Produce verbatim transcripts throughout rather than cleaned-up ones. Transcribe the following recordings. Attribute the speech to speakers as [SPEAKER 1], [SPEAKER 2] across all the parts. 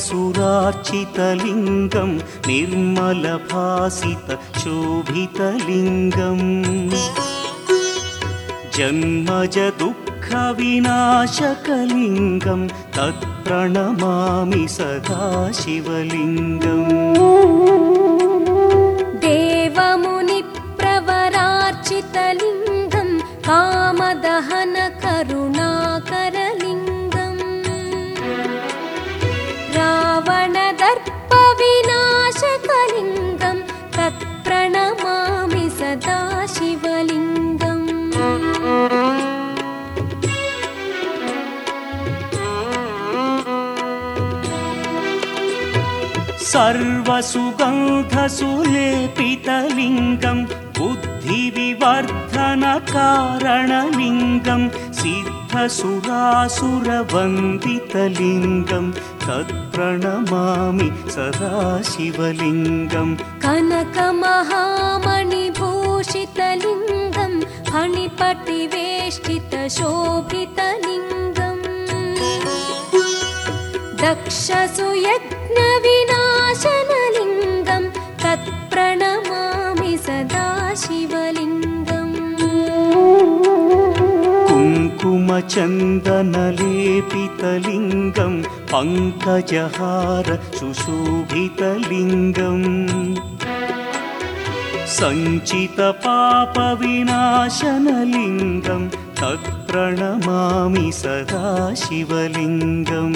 [SPEAKER 1] सुरार्चितलिङ्गं निर्मलभासितशोभितलिङ्गम् जन्मज दुःखविनाशकलिङ्गं तत्प्रणमामि सदा शिवलिङ्गम्
[SPEAKER 2] देवमुनिप्रवरार्चितलिङ्गं कामदहनकरुणाकरलिङ्गम् रावणदर्पविनाशकलिङ्गं तत्प्रणमामि सदा शिवलिङ्गम्
[SPEAKER 1] सर्वसुगन्धसुलेपितलिङ्गं बुद्धिविवर्धनकारणलिङ्गं सिद्धसुरासुरवन्दितलिङ्गं तत्प्रणमामि सदा शिवलिङ्गम्
[SPEAKER 2] कनकमहामणिभूषितलिङ्गं फणिपटिवेष्टितशोभितलिङ्गम् दक्षसुयज्ञविनाशनलिङ्गं तत्प्रणमामि सदा शिवलिङ्गम्
[SPEAKER 1] कुङ्कुमचन्दनलेपितलिङ्गं पङ्कजहार सुशोभितलिङ्गम् सञ्चितपापविनाशनलिङ्गं तत्प्रणमामि सदा शिवलिङ्गम्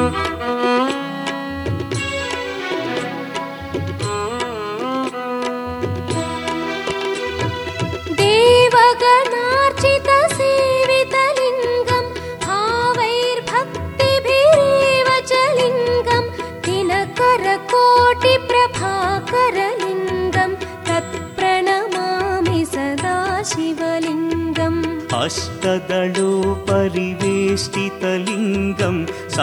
[SPEAKER 2] देवगणार्चितसेवितलिङ्गं भावैर्भक्तिभिरेव च लिङ्गं दिनकरकोटिप्रभाकरलिङ्गं तत्प्रणमामि सदा शिवलिङ्गम्
[SPEAKER 1] अष्टदलोपरिवेष्टितलिङ्गं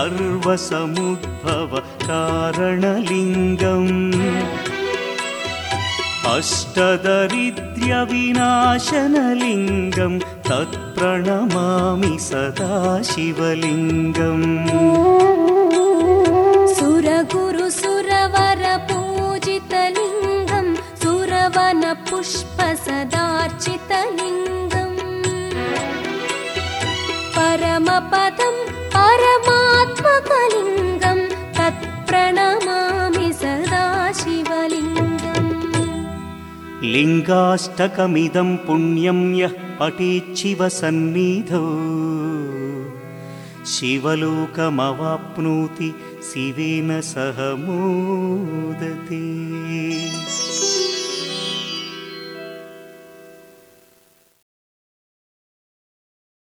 [SPEAKER 1] सर्वसमुद्भवकारणलिङ्गम् अष्टदरिद्र्यविनाशनलिङ्गं तत्प्रणमामि सदा शिवलिङ्गम्
[SPEAKER 2] सुरगुरुसुरवरपूजितलिङ्गं सुरवनपुष्पसदार्चितलिङ्गम् परमपदं परमात्मकलिङ्गं तत्प्रणमामि सदा शिवलिङ्गम्
[SPEAKER 1] लिङ्गाष्टकमिदं पुण्यं यः पठेच्छिवसन्निधौ शिवलोकमवाप्नोति शिवेन सह मोदते।